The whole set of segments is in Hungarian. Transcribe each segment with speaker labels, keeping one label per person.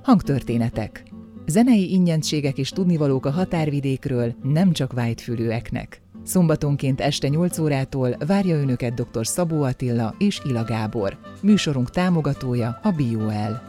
Speaker 1: Hangtörténetek. Zenei ingyenségek és tudnivalók a határvidékről, nem csak vájtfülűeknek. Szombatonként este 8 órától várja Önöket dr. Szabó Attila és Ila Gábor. Műsorunk támogatója a BioL.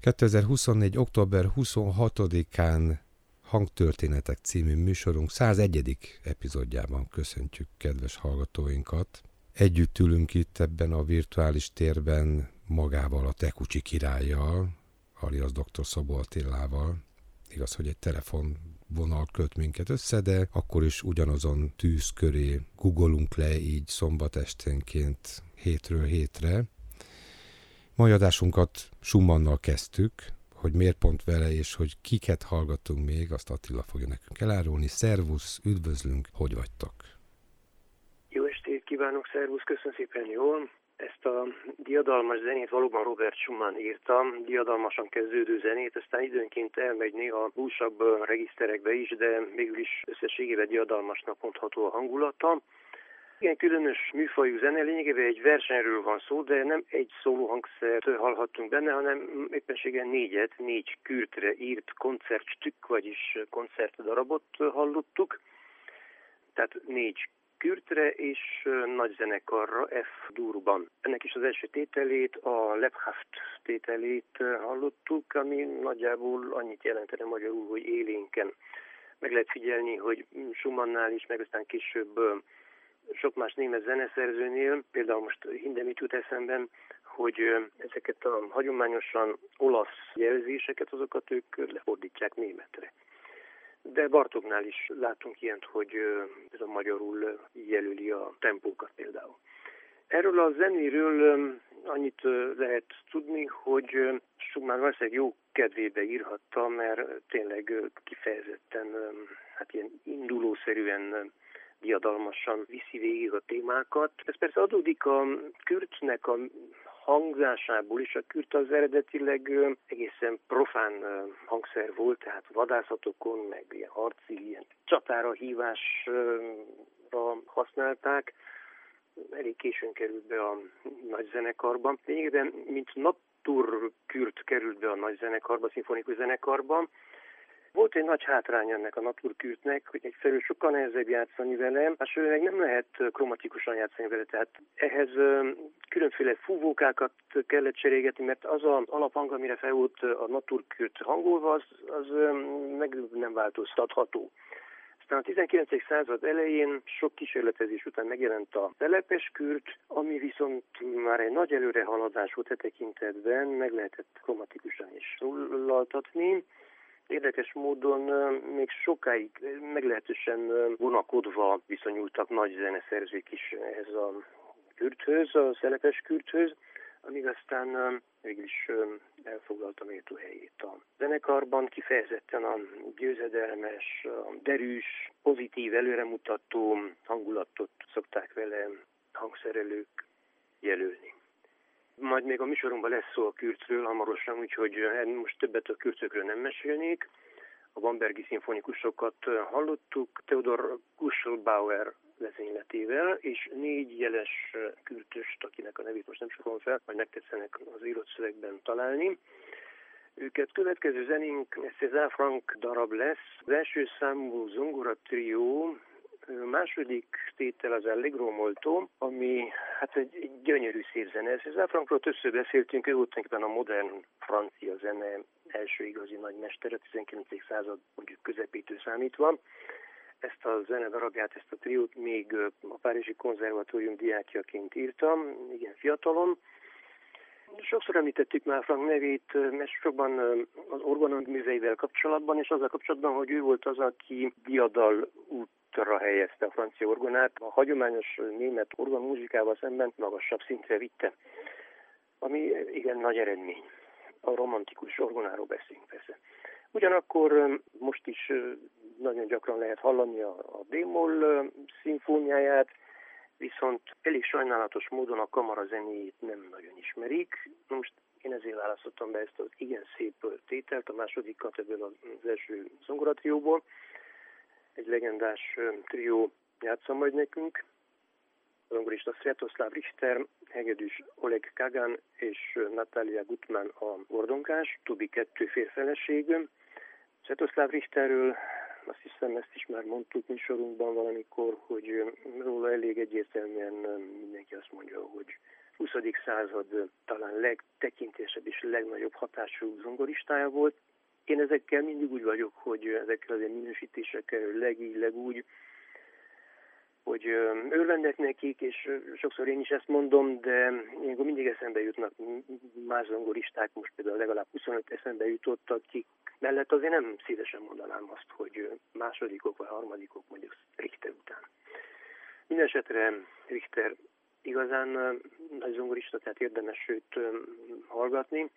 Speaker 2: 2024. október 26-án Hangtörténetek című műsorunk 101. epizódjában köszöntjük kedves hallgatóinkat. Együtt ülünk itt ebben a virtuális térben magával a Tekucsi királlyal, alias dr. Szabó Attilával. Igaz, hogy egy telefonvonal köt minket össze, de akkor is ugyanazon tűz köré googolunk le így szombat esténként hétről hétre. Mai adásunkat Schumannal kezdtük, hogy miért pont vele, és hogy kiket hallgatunk még, azt Attila fogja nekünk elárulni. Szervusz, üdvözlünk, hogy vagytok?
Speaker 3: Jó estét kívánok, szervusz, köszönöm szépen, jól. Ezt a diadalmas zenét valóban Robert Schumann írta, diadalmasan kezdődő zenét, aztán időnként elmegy néha búsabb regiszterekbe is, de végül is összességében diadalmasnak mondható a hangulata. Igen, különös műfajú zene, lényegében egy versenyről van szó, de nem egy szólóhangszert hallhattunk benne, hanem éppenséggel négy kürtre írt koncertstük, vagyis koncertdarabot hallottuk. Tehát 4 kürtre és nagy zenekarra F-durban. Ennek is az első tételét, a Lebhaft tételét hallottuk, ami nagyjából annyit jelentene magyarul, hogy élénken. Meg lehet figyelni, hogy Schumannál is, meg aztán később sok más német zeneszerzőnél, például most Hindemith jut eszemben, hogy ezeket a hagyományosan olasz jelzéseket, azokat ők lefordítják németre. De Bartóknál is látunk ilyent, hogy ez a magyarul jelöli a tempókat például. Erről a zenéről annyit lehet tudni, hogy Schumann valószínűleg jó kedvébe írhatta, mert tényleg kifejezetten, hát ilyen indulószerűen diadalmasan viszi végig a témákat. Ez persze adódik a kürtnek a hangzásából is. A kürt az eredetileg egészen profán hangszer volt, tehát vadászatokon, meg ilyen harci, ilyen csatára hívásra használták. Elég későn került be a nagy zenekarban. Lényegében, mint naturkürt került be a nagy zenekarba, a szimfonikus zenekarban. Volt egy nagy hátrány ennek a naturkürtnek, hogy egyfelől sokkal nehezebb játszani vele, másfelől meg nem lehet kromatikusan játszani vele, tehát ehhez különféle fúvókákat kellett cserélgetni, mert az az alaphang, amire fel volt a naturkürt hangolva, az meg nem változtatható. Aztán a 19. század elején sok kísérletezés után megjelent a telepes kürt, ami viszont már egy nagy előrehaladás volt e tekintetben, meg lehetett kromatikusan is szólaltatni. Érdekes módon még sokáig meglehetősen vonakodva viszonyultak nagy zeneszerzők is ehhez a kürthöz, a szelepes kürthöz, amíg aztán végül is elfoglalta méltó helyét a zenekarban. Kifejezetten a győzedelmes, a derűs, pozitív, előremutató hangulatot szokták vele hangszerelők jelölni. Majd még a műsorunkban lesz szó a kürtről hamarosan, úgyhogy most többet a kürtökről nem mesélnék. A bambergi szimfonikusokat hallottuk Theodor Kuschelbauer vezényletével, és 4 jeles kürtöst, akinek a nevét most nem sokan fel, majd megtetszenek az írott szövegben találni. Őket következő zenénk César Franck darab lesz. Az első számú zongora trió, második tétel az Allegro Molto, ami hát egy gyönyörű szép zene. César Franckról többször beszéltünk, ő volt tulajdonképpen a modern francia zene első igazi nagy mestere, 19. század mondjuk közepétől számítva. Ezt a zenedarabját, ezt a triót még a Párizsi Konzervatórium diákjaként írtam, igen fiatalon. Sokszor említettük már Franck nevét, mert sokban az orgona műveivel kapcsolatban, és azzal kapcsolatban, hogy ő volt az, aki diadal útra helyezte a francia orgonát, a hagyományos német orgonmuzsikával szemben magasabb szintre vitte, ami igen nagy eredmény. A romantikus orgonáról beszélünk persze. Ugyanakkor most is nagyon gyakran lehet hallani a D-moll szimfóniáját, viszont elég sajnálatos módon a kamarazenéjét nem nagyon ismerik. Most én ezért választottam be ezt az igen szép tételt, a másodikat ebből az első zongoratrióból. Egy legendás trió játsza majd nekünk. A zongorista Sviatoslav Richter, hegedűs Oleg Kagan és Natalia Gutman a bordonkás, többi 2 férfeleség. Sviatoslav Richterről azt hiszem, ezt is már mondtuk műsorunkban valamikor, hogy róla elég egyértelműen mindenki azt mondja, hogy 20. század talán legtekintésebb és legnagyobb hatású zongoristája volt. Én ezekkel mindig úgy vagyok, hogy ezekkel az minősítésekkel legúgy, hogy örvendek nekik, és sokszor én is ezt mondom, de ilyenkor mindig eszembe jutnak más zongoristák, most például legalább 25 eszembe jutottak, akik mellett azért nem szívesen mondanám azt, hogy másodikok vagy harmadikok mondjuk Richter után. Mindenesetre Richter igazán nagy zongorista, tehát érdemes őt hallgatni.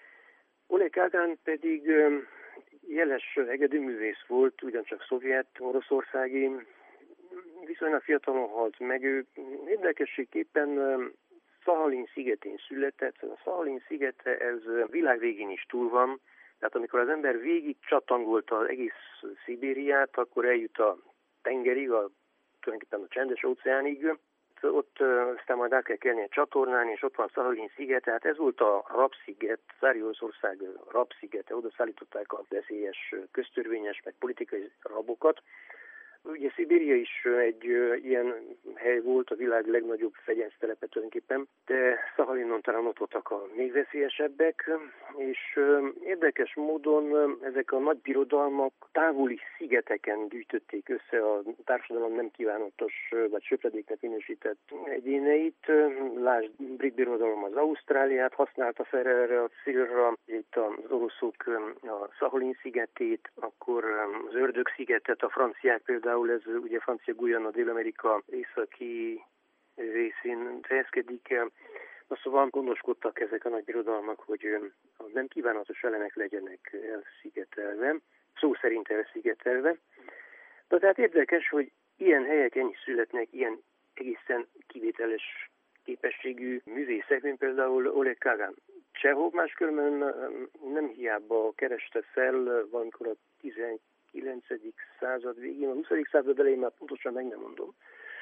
Speaker 3: Oleg Gágán pedig jeles hegedűművész volt, ugyancsak szovjet, oroszországi, viszonylag fiatalon halt meg. Ő érdekességképpen Szahalin szigetén született. A Szahalin szigete ez világ végén is túl van, tehát amikor az ember végig csatangolta az egész Szibériát, akkor eljut a tengerig, tulajdonképpen a Csendes óceánig. Ott aztán majd át kell kelni a csatornán, és ott van Szahalin sziget, tehát ez volt a rabsziget, Szári Oroszország rabszigete, oda szállították a veszélyes, köztörvényes, meg politikai rabokat. Ugye Szibéria is egy ilyen hely volt, a világ legnagyobb fegyenctelepe tulajdonképpen, de Szahalinon talán ott voltak a még veszélyesebbek, és érdekes módon ezek a nagy birodalmak távoli szigeteken gyűjtötték össze a társadalom nem kívánatos vagy söpredéknek minősített egyéneit. Lásd, brit birodalom az Ausztráliát használta fel erre a célra, itt az oroszok a Szahalin szigetét, akkor az Ördög-szigetet, a franciák például, ez ugye Francia Guyana, Dél-Amerika északi részén helyezkedik. Szóval gondoskodtak ezek a nagy birodalmak, hogy a nem kívánatos elemek legyenek elszigetelve, szó szerint elszigetelve. De tehát érdekes, hogy ilyen helyeken is születnek ilyen egészen kivételes képességű művészek, mint például Oleg Gágán. Csehov máskülönben nem hiába kereste fel valamikor a 19. század végén, a 20. század elején már pontosan meg nem mondom,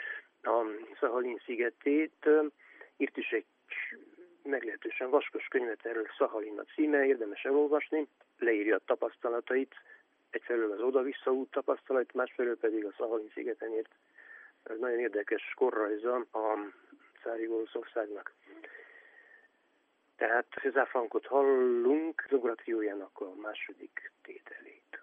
Speaker 3: a Szahalin szigetét, írt is egy meglehetősen vaskos könyvet erről, Szahalin a címe, érdemes elolvasni, leírja a tapasztalatait, egyfelől az oda-vissza út tapasztalatait, másfelől pedig a Szahalin szigeten írt nagyon érdekes korrajza a cári Oroszországnak. Tehát César Frankot hallunk, zongora triójának a második tételét.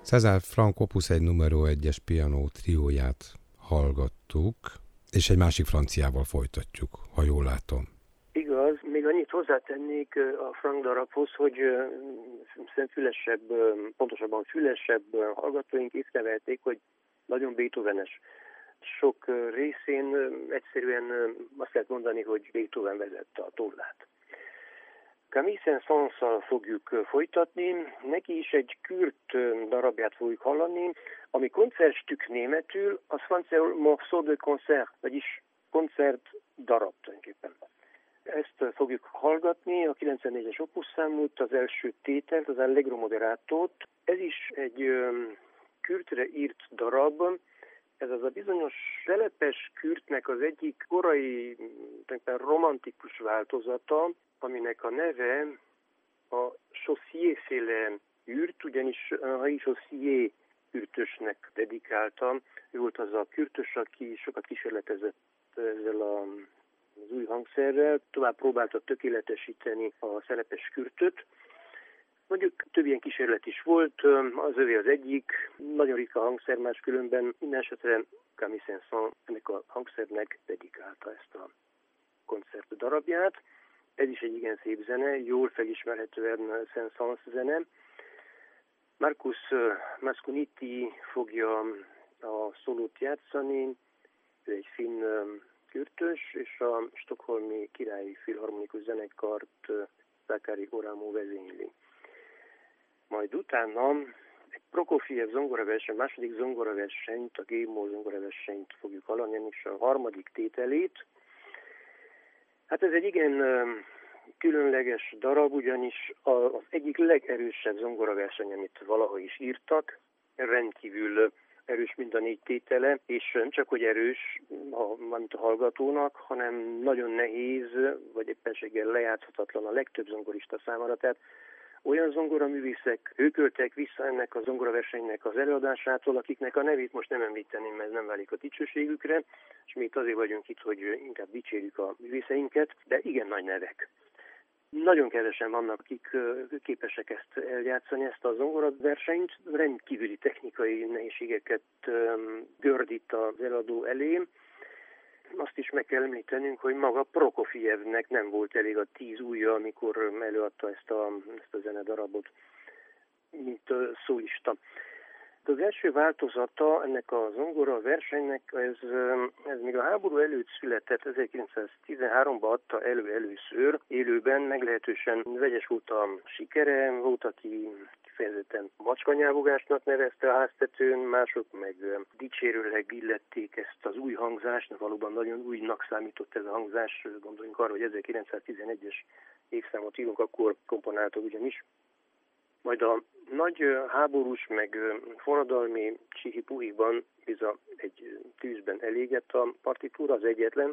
Speaker 2: César Franck Opus 1 numero 1-es piano trióját hallgattuk, és egy másik franciával folytatjuk, ha jól látom.
Speaker 3: Igaz, még annyit hozzátennék a Franck darabhoz, hogy szentfülesebb, pontosabban fülesebb hallgatóink észrevették, hogy nagyon Beethovenes. Sok részén egyszerűen azt lehet mondani, hogy Beethoven vezette a tollát. Camille Saint-Saënszal fogjuk folytatni, neki is egy Kürt darabját fogjuk hallani, ami koncertstück németül, az franciául morceau de concert, vagyis koncert darab tulajdonképpen. Ezt fogjuk hallgatni, a 94-es opus számút, az első tételt, az Allegro moderatót. Ez is egy Kürtre írt darab, ez az a bizonyos telepes Kürtnek az egyik korai, romantikus változata, aminek a neve a Chaussier-féle Kürt, ugyanis a Chaussier kürtösnek dedikáltam. Ő volt az a kürtös, aki sokat kísérletezett ezzel az új hangszerrel, tovább próbálta tökéletesíteni a szelepes kürtöt. Mondjuk több ilyen kísérlet is volt, az övé az egyik, nagyon ritka hangszer, máskülönben minden esetre Camille Saint-Saëns ennek a hangszernek dedikálta ezt a koncert darabját. Ez is egy igen szép zene, jól felismerhetően Saint-Saëns zene. Markus Masconiti fogja a szólót játszani, ő egy finn kürtös, és a Stockholmi Királyi Filharmonikus Zenekart Zakari Oramo vezényli. Majd utána egy Prokofiev zongoraverseny, második zongoraversenyt, a G-moll zongoraversenyt fogjuk hallani, és a harmadik tételét. Hát ez egy igen különleges darab, ugyanis az egyik legerősebb zongoraverseny, amit valaha is írtak, rendkívül erős mind a 4 tétele, és nem csak, hogy erős, mint a hallgatónak, hanem nagyon nehéz, vagy éppenséggel lejátszhatatlan a legtöbb zongorista számára. Tehát olyan zongoraművészek őköltek vissza ennek a zongoraversenynek az előadásától, akiknek a nevét most nem említeném, mert nem válik a dicsőségükre, és mi itt azért vagyunk itt, hogy inkább dicsérjük a művészeinket, de igen nagy nevek. Nagyon kevesen vannak, akik képesek ezt eljátszani, ezt a zongoraversenyt. Rendkívüli technikai nehézségeket gördít az eladó elé. Azt is meg kell említenünk, hogy maga Prokofievnek nem volt elég a 10 ujja, amikor előadta ezt a zenedarabot, mint szólista. Az első változata ennek a zongora versenynek, ez még a háború előtt született, 1913-ban adta elő először, élőben meglehetősen vegyes volt a sikere, volt, aki kifejezetten macskanyávogásnak nevezte a háztetőn, mások meg dicsérőleg illették ezt az új hangzást, valóban nagyon újnak számított ez a hangzás, gondoljunk arra, hogy 1911-es évszámot írunk, akkor komponáltak ugyanis. Majd a nagy háborús meg forradalmi Csihi-Puhiban egy tűzben elégett a partitúra, az egyetlen.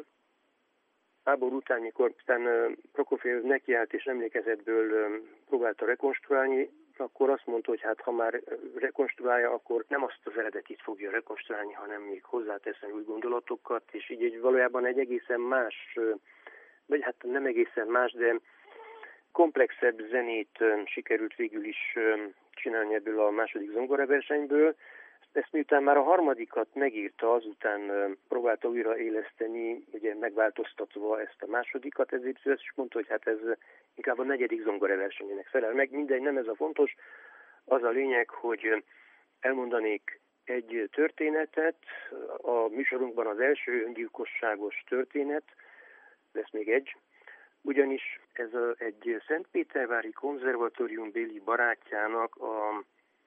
Speaker 3: Háború után, mikor aztán Prokofiev nekiállt és emlékezetből próbálta rekonstruálni, akkor azt mondta, hogy hát ha már rekonstruálja, akkor nem azt az eredetit fogja rekonstruálni, hanem még hozzáteszem új gondolatokat, és így valójában egy egészen más, vagy hát nem egészen más, de komplexebb zenét sikerült végül is csinálni ebből a második zongoraversenyből. Ezt miután már a harmadikat megírta, azután próbálta újra éleszteni, ugye megváltoztatva ezt a másodikat, ezért ő is mondta, hogy hát ez inkább a negyedik zongoraversenyének felel meg. Mindegy, nem ez a fontos. Az a lényeg, hogy elmondanék egy történetet, a műsorunkban az első öngyilkosságos történet, lesz még egy, ugyanis ez egy Szentpétervári konzervatóriumbéli barátjának a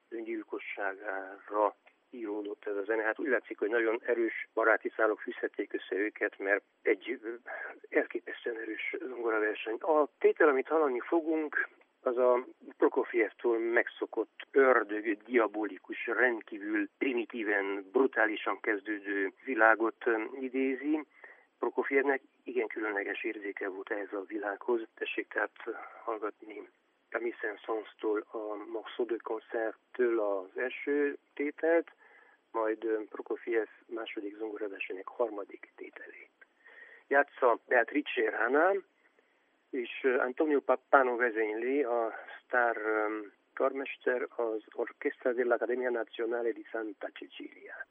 Speaker 3: öngyilkosságára íródott ez a zene. Hát úgy látszik, hogy nagyon erős baráti szálok fűzhették össze őket, mert egy elképesztően erős zongoraverseny. A tétel, amit hallani fogunk, az a Prokofievtól megszokott ördög, diabolikus, rendkívül primitíven, brutálisan kezdődő világot idézi. Prokofievnek igen különleges érzéke volt ehhez a világhoz. Tessék tehát hallgatni Camille Saint-Saënstől a Morceau de Concerttől az első tételt, majd Prokofiev második zongoraversenynek harmadik tételét. Játsza Beatrice Rana, és Antonio Pappano vezényli a sztár karmester az Orchestra dell'Accademia Nazionale di Santa Cecilia.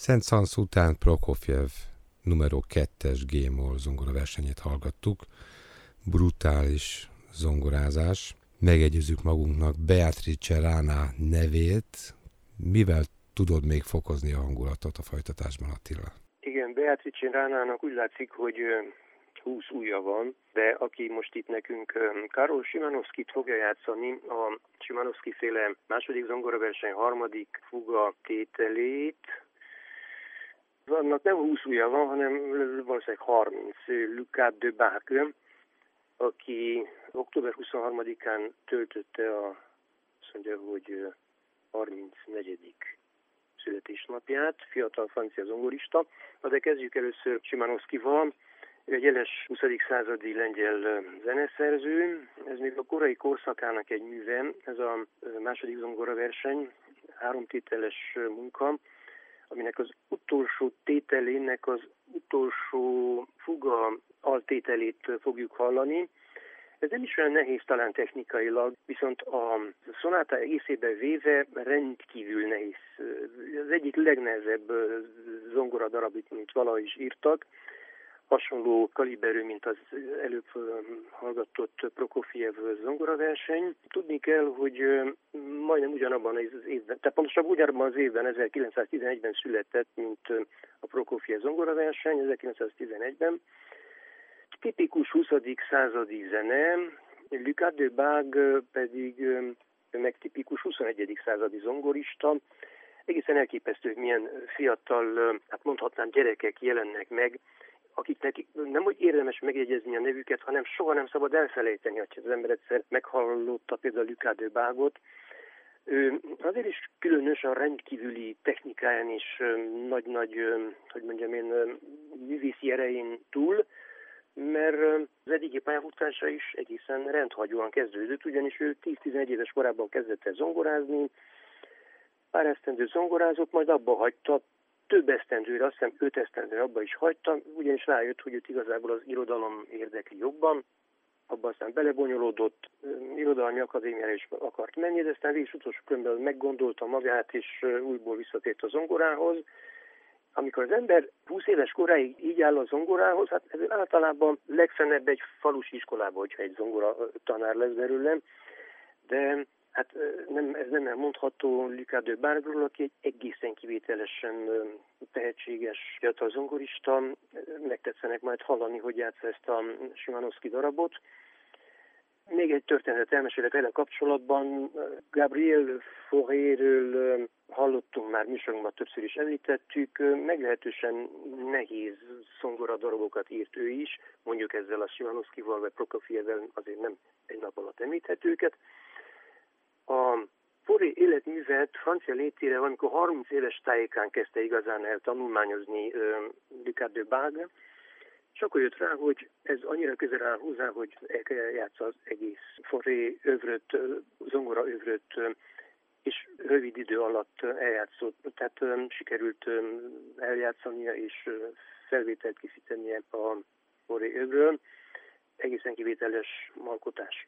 Speaker 2: Saint-Saëns után Prokofjev numero 2-es G-moll zongoraversenyét hallgattuk. Brutális zongorázás. Megegyezzük magunknak Beatrice Rana nevét. Mivel tudod még fokozni a hangulatot a folytatásban, Attila?
Speaker 3: Igen, Beatrice Ránának úgy látszik, hogy 20 ujja van, de aki most itt nekünk Karol Szymanowskit fogja játszani, a Szymanowski-féle második zongoraverseny harmadik fuga tételét. Annak nem 20 ujja van, hanem valószínűleg 30. Lucas de Bach, aki október 23-án töltötte azt mondja, hogy 34. születésnapját, fiatal francia zongorista. De kezdjük először Szymanowskival. Ő egy jeles 20. századi lengyel zeneszerző. Ez még a korai korszakának egy műve, ez a második zongoraverseny, 3 tételes munka, aminek az utolsó tételének az utolsó fuga altételét fogjuk hallani. Ez nem is olyan nehéz talán technikailag, viszont a szonáta egészében véve rendkívül nehéz. Az egyik legnehezebb zongoradarab, mint valaha is írtak. Hasonló kaliberű, mint az előbb hallgatott Prokofjev zongoraverseny. Tudni kell, hogy majdnem ugyanabban az évben, tehát pontosabb ugyanabban az évben, 1911-ben született, mint a Prokofjev zongoraverseny, 1911-ben. Tipikus 20. századi zene, Lucas de Bach pedig meg tipikus 21. századi zongorista. Egészen elképesztő, milyen fiatal, hát mondhatnám gyerekek jelennek meg, akiknek nem hogy érdemes megjegyezni a nevüket, hanem soha nem szabad elfelejteni, hogy az ember egyszer meghallotta például Lucas de Bachot. Ő azért is különös a rendkívüli technikáján és nagy-nagy, hogy mondjam én, művészi erején túl, mert az eddigi pályafutása is egészen rendhagyóan kezdődött, ugyanis ő 10-11 éves korában kezdett el zongorázni, pár esztendőt zongorázott, majd abba hagyta, több esztendőre, azt hiszem 5 esztendőre abba is hagyta, ugyanis rájött, hogy őt igazából az irodalom érdekli jobban, abban aztán belebonyolódott, irodalmi akadémiára is akart menni, de aztán végig utolsó körben meggondolta magát, és újból visszatért a zongorához. Amikor az ember 20 éves koráig így áll a zongorához, hát ez általában legfennebb egy falusi iskolába, hogyha egy zongora tanár lesz belőle, de hát ez nem elmondható Lucas de Bachról, aki egy egészen kivételesen tehetséges fiatal zongorista. Megtetszenek majd hallani, hogy játsza ezt a Szymanowski darabot. Még egy történetet elmesélek vele kapcsolatban. Gabriel Fauré-ről hallottunk már műsorunkban, többször is említettük. Meglehetősen nehéz zongoradarabokat írt ő is, mondjuk ezzel a Szymanowskival vagy Prokofjevvel azért nem egy nap alatt említhet őket. A Fauré életművet francia létére valamikor 30 éves tájékán kezdte igazán el tanulmányozni Lucas de Bach, és akkor jött rá, hogy ez annyira közel áll hozzá, hogy el kell játsza az egész Fauré övröt, zongora övröt, és rövid idő alatt eljátszott, tehát sikerült eljátszania és felvételt készítenie a Fauré övről. Egészen kivételes alkotás.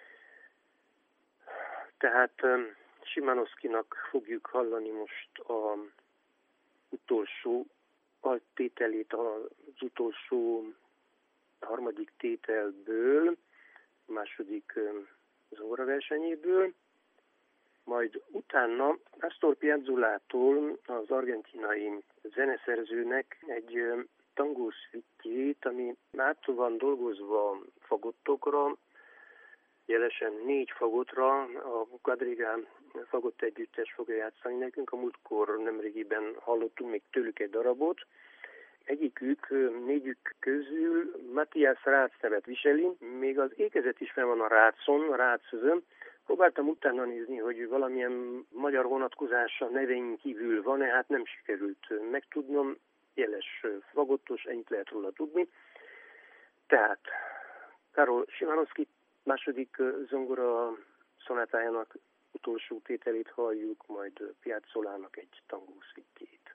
Speaker 3: Tehát Szymanowskinak fogjuk hallani most az utolsó altételét, az utolsó harmadik tételből, a második zongoraversenyéből, majd utána Astor Piazzolától, az argentinai zeneszerzőnek egy tangó szüttyét, ami át van dolgozva fagottokra, jelesen 4 fagotra, a Quadriga fagott együttes fogja játszani nekünk. A múltkor nemrégiben hallottunk még tőlük egy darabot. Egyikük, 4 közül Matthias Rácz nevet viseli, még az ékezet is fel van a Ráczon, Ráczön. Próbáltam utána nézni, hogy valamilyen magyar vonatkozása neveink kívül van-e, hát nem sikerült megtudnom. Jeles fagottos, ennyit lehet róla tudni. Tehát Karol Szymanowski második zongora szonátájának utolsó tételét halljuk, majd Piazzolának egy tangó szüttyét.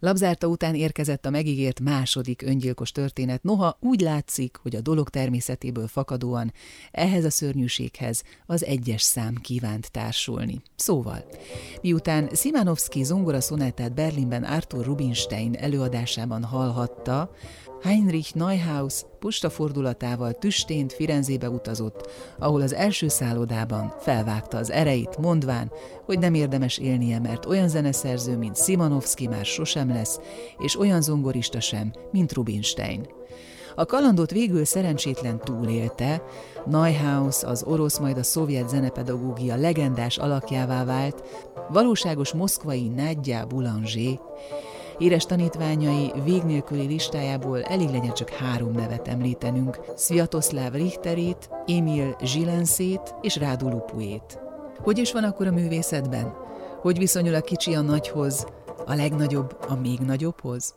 Speaker 1: Labzárta után érkezett a megígért második öngyilkos történet, noha úgy látszik, hogy a dolog természetéből fakadóan ehhez a szörnyűséghez az 1-es szám kívánt társulni. Szóval, miután Szymanowski zongoraszonátát Berlinben Arthur Rubinstein előadásában hallhatta, Heinrich Neuhaus postafordulatával tüstént Firenzébe utazott, ahol az első szállodában felvágta az ereit, mondván, hogy nem érdemes élnie, mert olyan zeneszerző, mint Szymanowski már sosem lesz, és olyan zongorista sem, mint Rubinstein. A kalandot végül szerencsétlen túlélte, Neuhaus az orosz majd a szovjet zenepedagógia legendás alakjává vált, valóságos moszkvai Nadja Boulanger. Híres tanítványai vég nélküli listájából elég legyen csak 3 nevet említenünk, Sviatoszláv Richterét, Emil Zsilenszét és Rádu Lupuét. Hogy is van akkor a művészetben? Hogy viszonyul a kicsi a nagyhoz, a legnagyobb a még nagyobbhoz?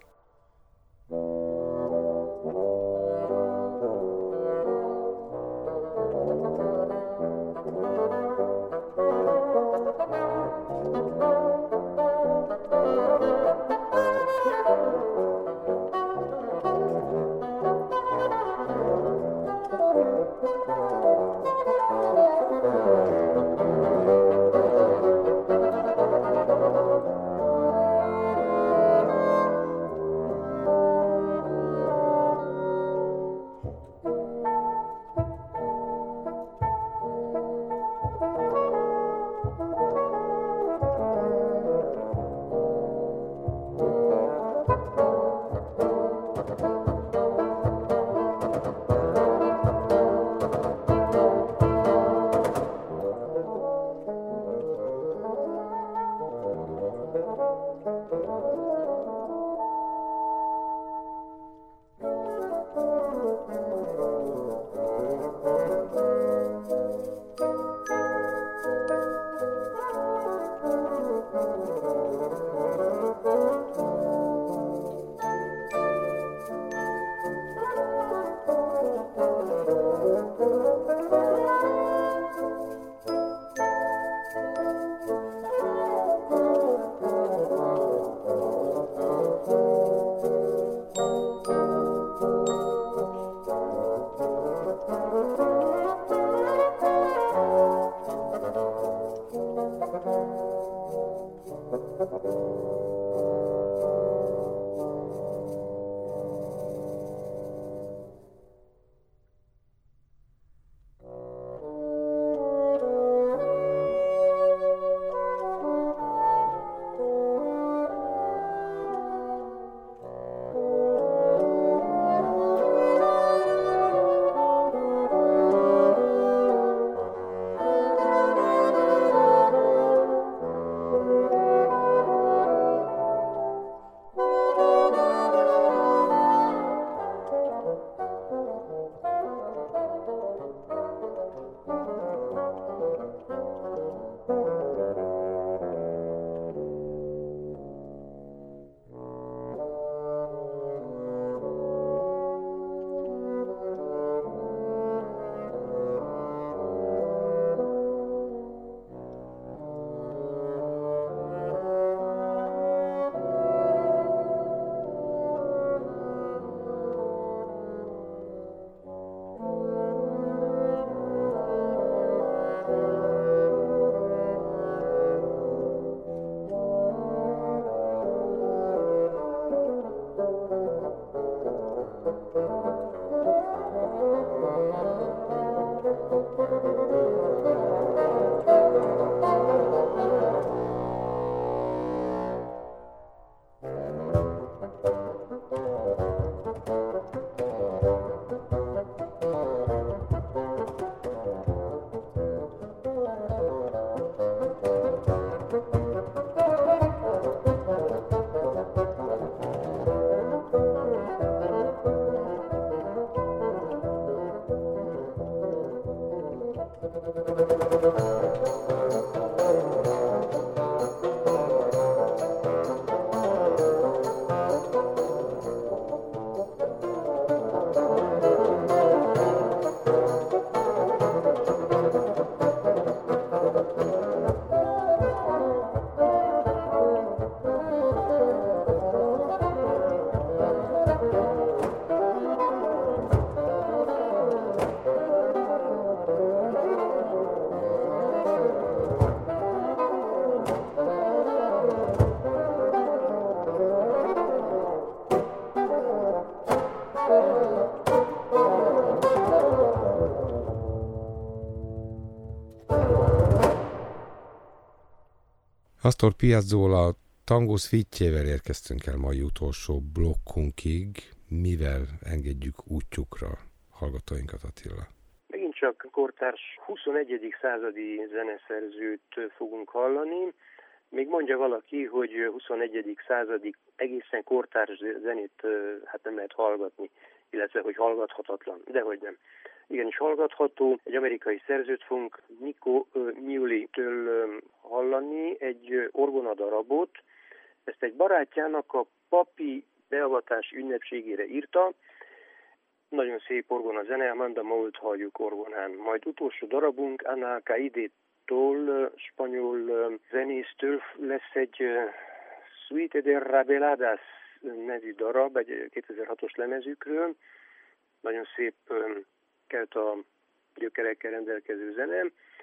Speaker 2: Astor Piazzolla Tango Suite-jével érkeztünk el mai utolsó blokkunkig. Mivel engedjük útjukra hallgatóinkat, Attila?
Speaker 3: Megint csak kortárs 21. századi zeneszerzőt fogunk hallani. Még mondja valaki, hogy 21. századi egészen kortárs zenét nem lehet hallgatni, illetve hogy hallgathatatlan, dehogy nem. Igenis hallgatható. Egy amerikai szerzőt fogunk Nico Muhly-től hallani, egy orgonadarabot. Ezt egy barátjának a papi beavatás ünnepségére írta. Nagyon szép orgonazene, Amanda Moult halljuk orgonán. Majd utolsó darabunk Ana Alcaide-tól, spanyol zenésztől lesz egy Suite de Rabeladas nevű darab, egy 2006-os lemezükről. Nagyon szép kelta gyökerekkel rendelkező zene.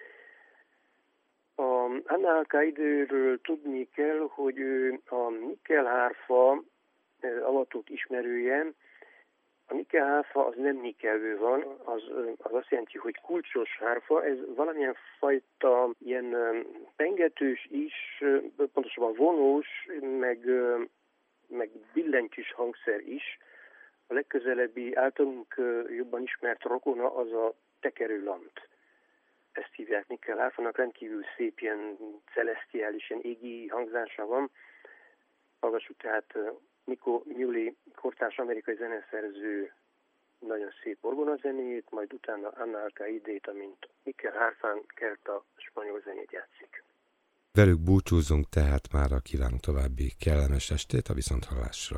Speaker 3: A Ana Alcaide-ről tudni kell, hogy ő a nikkelhárfa avatott ismerője. A nikkelhárfa az nem nikkelből van, az azt jelenti, hogy kulcsos hárfa, ez valamilyen fajta ilyen pengetős is, pontosabban vonós, meg billentyűs hangszer is. A legközelebbi általunk jobban ismert rokona az a tekerőlant. Ezt hívják nikkelhárfának, rendkívül szép, ilyen celesztiális, ilyen égi hangzása van. Hallgassuk tehát Nico Muhly, kortárs amerikai zeneszerző nagyon szép orgonazenét, majd utána Ana Alcaide-t, amint nikkelhárfán kelta spanyol zenét játszik.
Speaker 2: Velük búcsúzunk tehát mára, kívánunk további kellemes estét, a viszonthallásra.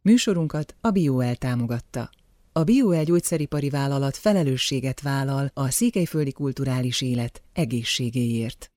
Speaker 1: Műsorunkat a BioL támogatta. A BioL gyógyszeripari vállalat felelősséget vállal a székelyföldi kulturális élet egészségéért.